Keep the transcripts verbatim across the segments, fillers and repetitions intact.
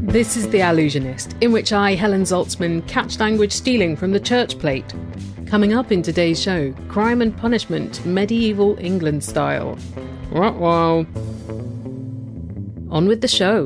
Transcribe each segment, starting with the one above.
This is The Allusionist, in which I, Helen Zaltzman, catch language stealing from the church plate. Coming up in today's show, Crime and Punishment, medieval England style. Wow. On with the show.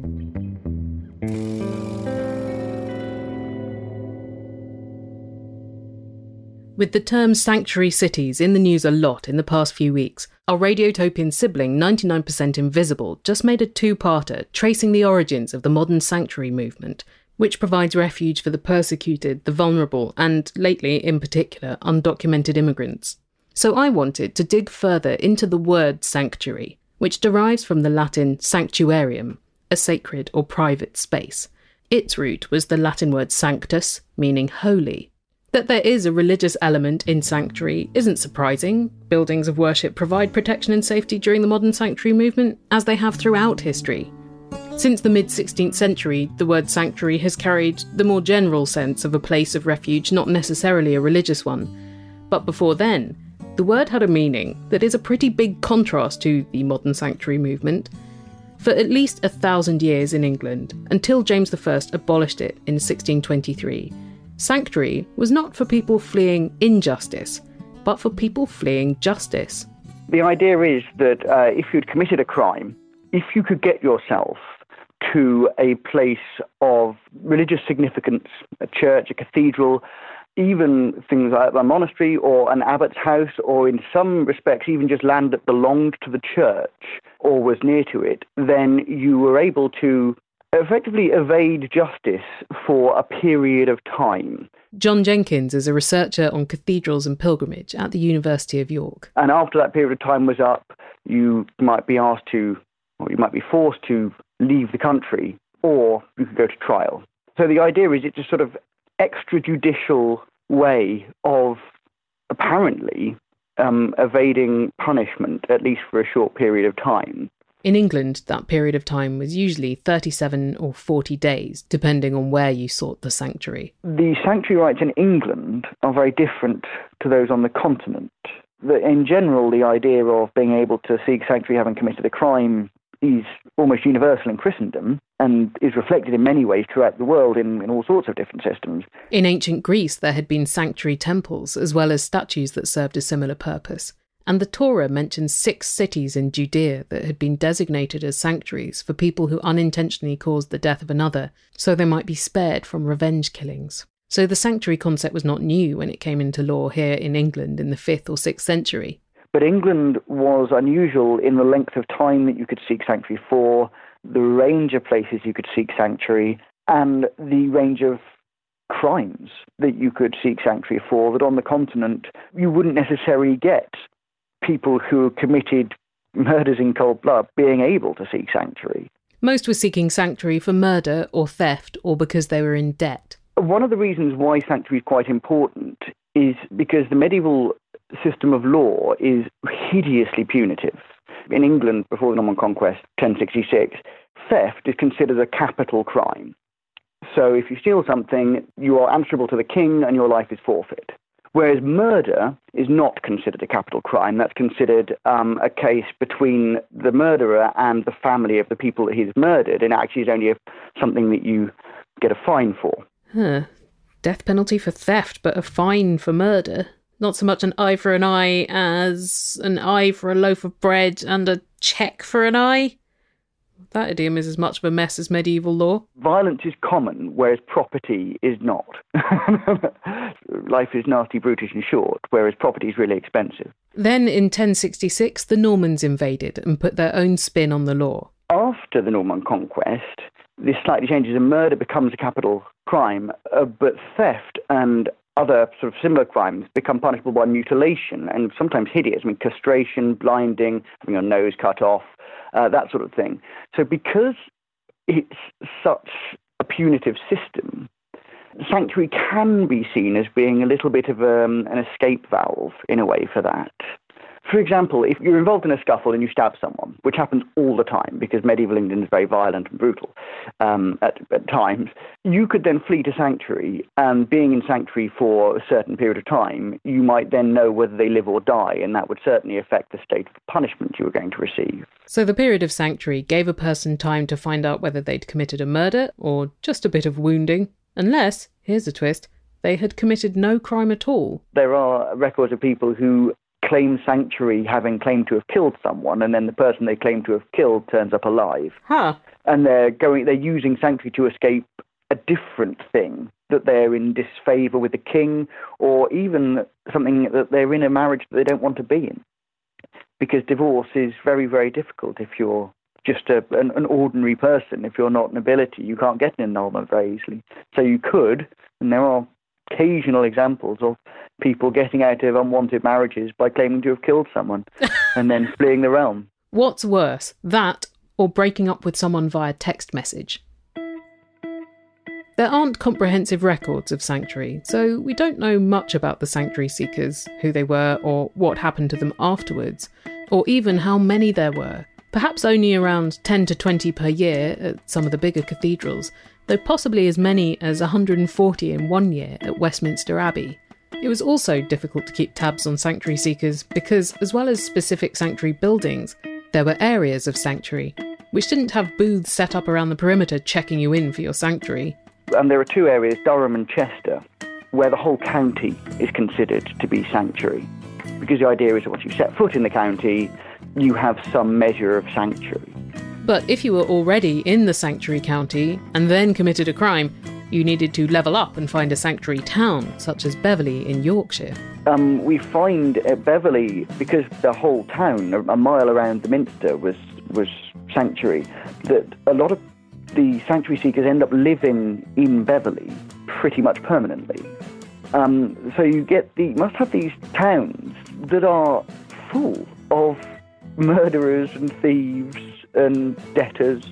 With the term sanctuary cities in the news a lot in the past few weeks, our Radiotopian sibling ninety-nine percent Invisible just made a two-parter tracing the origins of the modern sanctuary movement, which provides refuge for the persecuted, the vulnerable, and, lately, in particular, undocumented immigrants. So I wanted to dig further into the word sanctuary, which derives from the Latin sanctuarium, a sacred or private space. Its root was the Latin word sanctus, meaning holy. That there is a religious element in sanctuary isn't surprising. Buildings of worship provide protection and safety during the modern sanctuary movement, as they have throughout history. Since the mid-sixteenth century, the word sanctuary has carried the more general sense of a place of refuge, not necessarily a religious one. But before then, the word had a meaning that is a pretty big contrast to the modern sanctuary movement. For at least a thousand years in England, until James the First abolished it in sixteen twenty-three, sanctuary was not for people fleeing injustice, but for people fleeing justice. The idea is that uh, if you'd committed a crime, if you could get yourself to a place of religious significance, a church, a cathedral, even things like a monastery or an abbot's house, or in some respects even just land that belonged to the church or was near to it, then you were able to effectively evade justice for a period of time. John Jenkins is a researcher on cathedrals and pilgrimage at the University of York. And after that period of time was up, you might be asked to, or you might be forced to leave the country, or you could go to trial. So the idea is it's a sort of extrajudicial way of apparently um, evading punishment, at least for a short period of time. In England, that period of time was usually thirty-seven or forty days, depending on where you sought the sanctuary. The sanctuary rights in England are very different to those on the continent. In general, the idea of being able to seek sanctuary having committed a crime is almost universal in Christendom and is reflected in many ways throughout the world in, in all sorts of different systems. In ancient Greece, there had been sanctuary temples, as well as statues that served a similar purpose. And the Torah mentions six cities in Judea that had been designated as sanctuaries for people who unintentionally caused the death of another, so they might be spared from revenge killings. So the sanctuary concept was not new when it came into law here in England in the fifth or sixth century. But England was unusual in the length of time that you could seek sanctuary for, the range of places you could seek sanctuary, and the range of crimes that you could seek sanctuary for, that on the continent you wouldn't necessarily get people who committed murders in cold blood being able to seek sanctuary. Most were seeking sanctuary for murder or theft or because they were in debt. One of the reasons why sanctuary is quite important is because the medieval system of law is hideously punitive. In England, before the Norman Conquest, ten sixty-six, theft is considered a capital crime. So if you steal something, you are answerable to the king and your life is forfeit. Whereas murder is not considered a capital crime. That's considered um, a case between the murderer and the family of the people that he's murdered, and actually is only a, something that you get a fine for. Huh. Death penalty for theft, but a fine for murder. Not so much an eye for an eye as an eye for a loaf of bread and a cheque for an eye. That idiom is as much of a mess as medieval law. Violence is common, whereas property is not. Life is nasty, brutish and short, whereas property is really expensive. Then in ten sixty-six, the Normans invaded and put their own spin on the law. After the Norman Conquest, this slightly changes and murder becomes a capital crime, uh, but theft and other sort of similar crimes become punishable by mutilation and sometimes hideous. I mean, castration, blinding, having your nose cut off, Uh, that sort of thing. So because it's such a punitive system, sanctuary can be seen as being a little bit of um, an escape valve, in a way, for that. For example, if you're involved in a scuffle and you stab someone, which happens all the time because medieval England is very violent and brutal um, at, at times, you could then flee to sanctuary, and being in sanctuary for a certain period of time, you might then know whether they live or die, and that would certainly affect the state of punishment you were going to receive. So the period of sanctuary gave a person time to find out whether they'd committed a murder or just a bit of wounding, unless, here's a twist, they had committed no crime at all. There are records of people who claim sanctuary having claimed to have killed someone, and then the person they claim to have killed turns up alive. Huh. And they're going, they're using sanctuary to escape a different thing, that they're in disfavour with the king, or even something that they're in a marriage that they don't want to be in. Because divorce is very, very difficult if you're just a, an, an ordinary person. If you're not nobility, you can't get an annulment very easily. So you could, and there are occasional examples of people getting out of unwanted marriages by claiming to have killed someone and then fleeing the realm. What's worse, that or breaking up with someone via text message? There aren't comprehensive records of sanctuary, so we don't know much about the sanctuary seekers, who they were or what happened to them afterwards, or even how many there were. Perhaps only around ten to twenty per year at some of the bigger cathedrals, though possibly as many as one hundred forty in one year at Westminster Abbey. It was also difficult to keep tabs on sanctuary seekers because, as well as specific sanctuary buildings, there were areas of sanctuary, which didn't have booths set up around the perimeter checking you in for your sanctuary. And there are two areas, Durham and Chester, where the whole county is considered to be sanctuary. Because the idea is that once you set foot in the county, you have some measure of sanctuary. But if you were already in the sanctuary county and then committed a crime, you needed to level up and find a sanctuary town, such as Beverley in Yorkshire. Um, we find at Beverley, because the whole town, a mile around the Minster, was, was sanctuary, that a lot of the sanctuary seekers end up living in Beverley pretty much permanently. Um, so you get the must have these towns that are full of murderers and thieves and debtors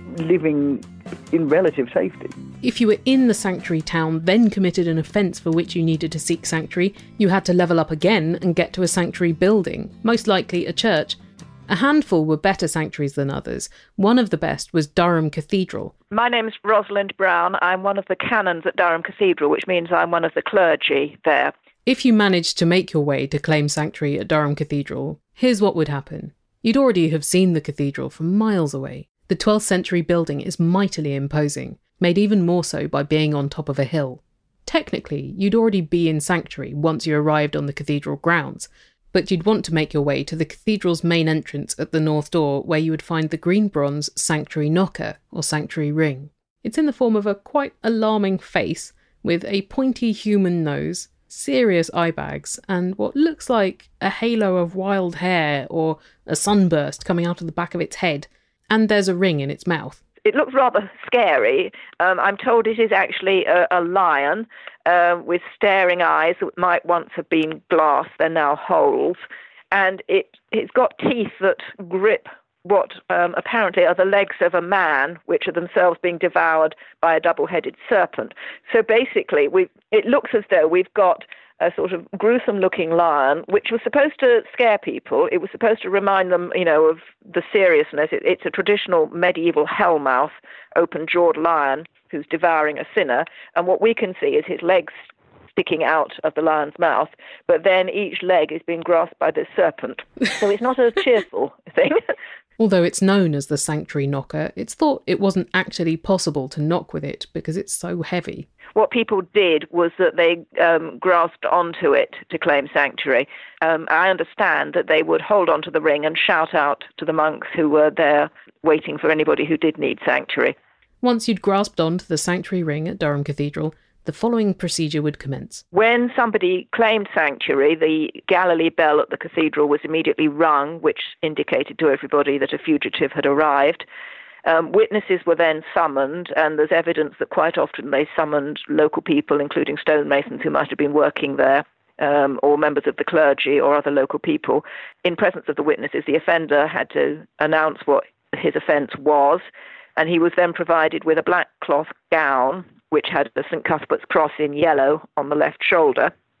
living in relative safety. If you were in the sanctuary town, then committed an offence for which you needed to seek sanctuary, you had to level up again and get to a sanctuary building, most likely a church. A handful were better sanctuaries than others. One of the best was Durham Cathedral. My name's Rosalind Brown. I'm one of the canons at Durham Cathedral, which means I'm one of the clergy there. If you managed to make your way to claim sanctuary at Durham Cathedral, here's what would happen. You'd already have seen the cathedral from miles away. The twelfth century building is mightily imposing, made even more so by being on top of a hill. Technically, you'd already be in sanctuary once you arrived on the cathedral grounds, but you'd want to make your way to the cathedral's main entrance at the north door, where you would find the green bronze sanctuary knocker, or sanctuary ring. It's in the form of a quite alarming face, with a pointy human nose, serious eye bags, and what looks like a halo of wild hair or a sunburst coming out of the back of its head, and there's a ring in its mouth. It looks rather scary. Um, I'm told it is actually a, a lion uh, with staring eyes that might once have been glass, they're now holes. And it, it's got teeth that grip what um, apparently are the legs of a man, which are themselves being devoured by a double-headed serpent. So basically, we it looks as though we've got a sort of gruesome-looking lion, which was supposed to scare people. It was supposed to remind them, you know, of the seriousness. It, it's a traditional medieval hellmouth, open-jawed lion who's devouring a sinner. And what we can see is his legs sticking out of the lion's mouth, but then each leg is being grasped by this serpent. So it's not a cheerful thing. Although it's known as the sanctuary knocker, it's thought it wasn't actually possible to knock with it because it's so heavy. What people did was that they um, grasped onto it to claim sanctuary. Um, I understand that they would hold onto the ring and shout out to the monks who were there waiting for anybody who did need sanctuary. Once you'd grasped onto the sanctuary ring at Durham Cathedral, the following procedure would commence. When somebody claimed sanctuary, the Galilee bell at the cathedral was immediately rung, which indicated to everybody that a fugitive had arrived. Um, witnesses were then summoned, and there's evidence that quite often they summoned local people, including stonemasons who might have been working there, um, or members of the clergy or other local people. In presence of the witnesses, the offender had to announce what his offence was, and he was then provided with a black cloth gown, which had a Saint Cuthbert's cross in yellow on the left shoulder.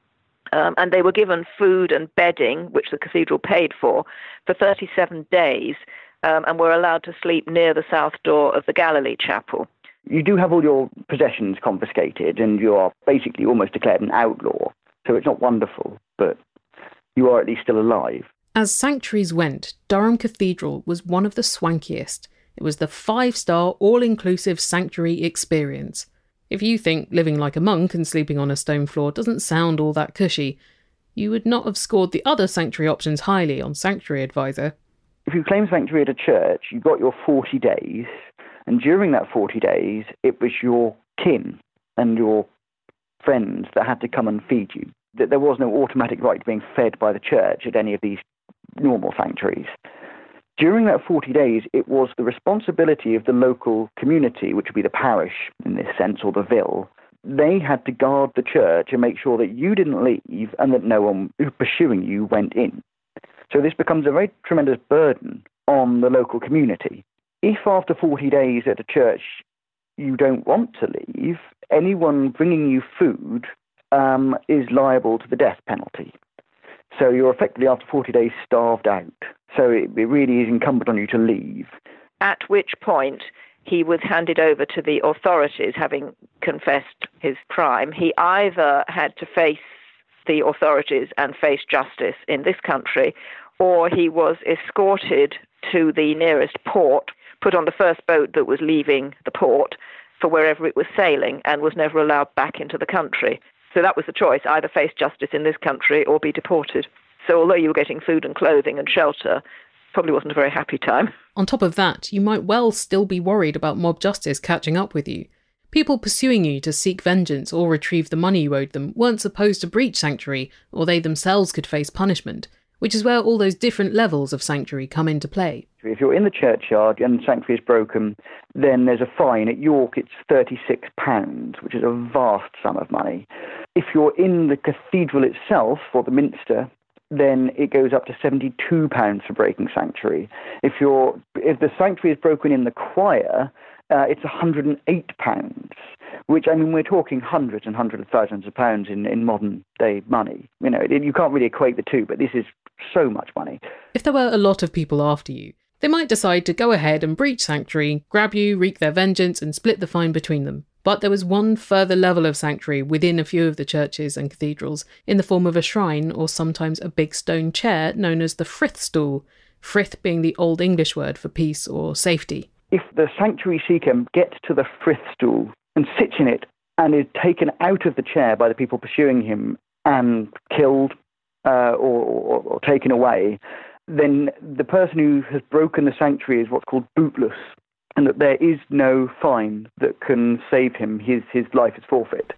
Um, and they were given food and bedding, which the cathedral paid for, for thirty-seven days, um, and were allowed to sleep near the south door of the Galilee Chapel. You do have all your possessions confiscated, and you are basically almost declared an outlaw. So it's not wonderful, but you are at least still alive. As sanctuaries went, Durham Cathedral was one of the swankiest. It was the five-star, all-inclusive sanctuary experience. If you think living like a monk and sleeping on a stone floor doesn't sound all that cushy, you would not have scored the other sanctuary options highly on Sanctuary Advisor. If you claim sanctuary at a church, you got your forty days, and during that forty days, it was your kin and your friends that had to come and feed you. There was no automatic right to being fed by the church at any of these normal sanctuaries. During that forty days, it was the responsibility of the local community, which would be the parish in this sense, or the ville. They had to guard the church and make sure that you didn't leave and that no one pursuing you went in. So this becomes a very tremendous burden on the local community. If after forty days at a church you don't want to leave, anyone bringing you food um, is liable to the death penalty. So you're effectively, after forty days, starved out. So it, it really is incumbent on you to leave. At which point he was handed over to the authorities, having confessed his crime. He either had to face the authorities and face justice in this country, or he was escorted to the nearest port, put on the first boat that was leaving the port for wherever it was sailing, and was never allowed back into the country. So that was the choice, either face justice in this country or be deported. So although you were getting food and clothing and shelter, probably wasn't a very happy time. On top of that, you might well still be worried about mob justice catching up with you. People pursuing you to seek vengeance or retrieve the money you owed them weren't supposed to breach sanctuary, or they themselves could face punishment, which is where all those different levels of sanctuary come into play. If you're in the churchyard and sanctuary is broken, then there's a fine. At York, it's thirty-six pounds, which is a vast sum of money. If you're in the cathedral itself, or the minster, then it goes up to seventy-two pounds for breaking sanctuary. If you're if the sanctuary is broken in the choir, uh, it's one hundred eight pounds, which, I mean, we're talking hundreds and hundreds of thousands of pounds in, in modern-day money. You know, it, you can't really equate the two, but this is so much money. If there were a lot of people after you, they might decide to go ahead and breach sanctuary, grab you, wreak their vengeance, and split the fine between them. But there was one further level of sanctuary within a few of the churches and cathedrals, in the form of a shrine, or sometimes a big stone chair known as the frith stool, frith being the Old English word for peace or safety. If the sanctuary seeker gets to the frith stool and sits in it and is taken out of the chair by the people pursuing him and killed uh, or, or, or taken away, then the person who has broken the sanctuary is what's called bootless, and that there is no fine that can save him. His, his life is forfeit.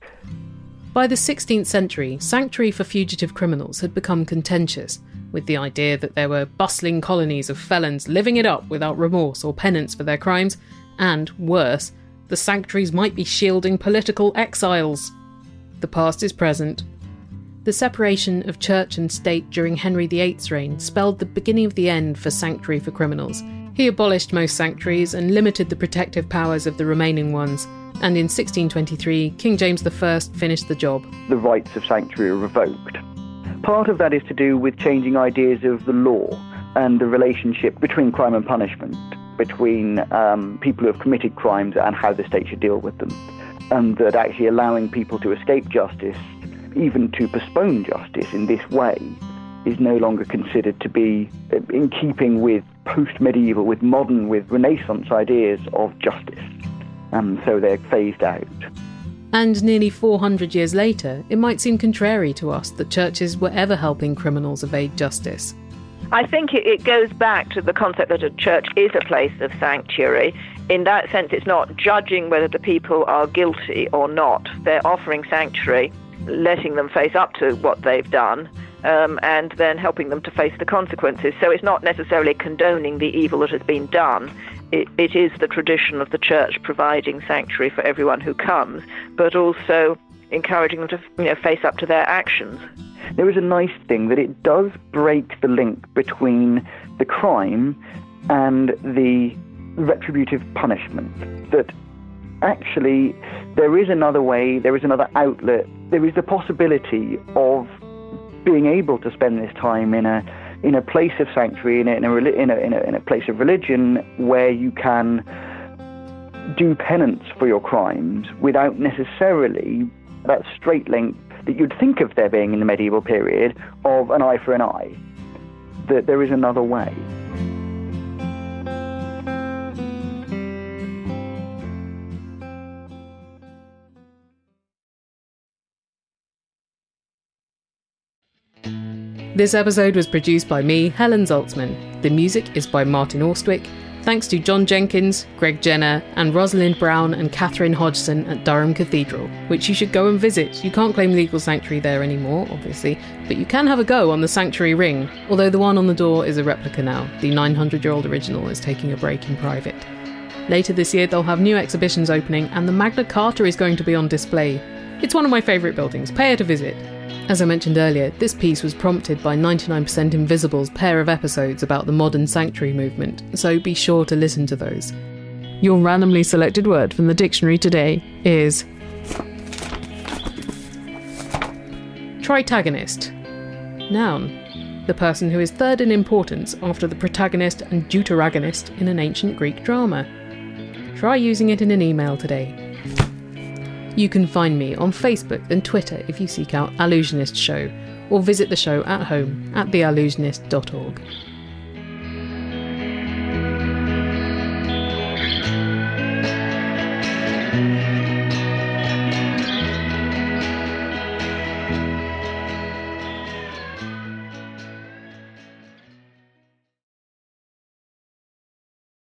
By the sixteenth century, sanctuary for fugitive criminals had become contentious, with the idea that there were bustling colonies of felons living it up without remorse or penance for their crimes, and, worse, the sanctuaries might be shielding political exiles. The past is present. The separation of church and state during Henry the Eighth's reign spelled the beginning of the end for sanctuary for criminals. He abolished most sanctuaries and limited the protective powers of the remaining ones, and in sixteen twenty-three, King James the First finished the job. The rights of sanctuary are revoked. Part of that is to do with changing ideas of the law and the relationship between crime and punishment, between um, people who have committed crimes and how the state should deal with them, and that actually allowing people to escape justice, even to postpone justice in this way, is no longer considered to be in keeping with post-medieval, with modern, with Renaissance ideas of justice. And so they're phased out. And nearly four hundred years later, it might seem contrary to us that churches were ever helping criminals evade justice. I think it, it goes back to the concept that a church is a place of sanctuary. In that sense, it's not judging whether the people are guilty or not. They're offering sanctuary, letting them face up to what they've done, um, and then helping them to face the consequences. So it's not necessarily condoning the evil that has been done. It, it is the tradition of the church providing sanctuary for everyone who comes, but also encouraging them to, you know, face up to their actions. There is a nice thing that it does break the link between the crime and the retributive punishment. That actually there is another way, there is another outlet, there is the possibility of being able to spend this time in a in a place of sanctuary, in a in a in a, in a, in a place of religion where you can do penance for your crimes without necessarily that straight link that you'd think of there being in the medieval period of an eye for an eye. That there is another way. This episode was produced by me, Helen Zaltzman. The music is by Martin Austwick. Thanks to John Jenkins, Greg Jenner, and Rosalind Brown and Catherine Hodgson at Durham Cathedral, which you should go and visit. You can't claim legal sanctuary there anymore, obviously, but you can have a go on the sanctuary ring, although the one on the door is a replica now. The nine hundred year old original is taking a break in private. Later this year they'll have new exhibitions opening, and the Magna Carta is going to be on display. It's one of my favourite buildings. Pay it a visit. As I mentioned earlier, this piece was prompted by ninety-nine percent Invisible's pair of episodes about the modern sanctuary movement, so be sure to listen to those. Your randomly selected word from the dictionary today is tritagonist. Noun. The person who is third in importance after the protagonist and deuteragonist in an ancient Greek drama. Try using it in an email today. You can find me on Facebook and Twitter if you seek out Allusionist Show, or visit the show at home at the allusionist dot org.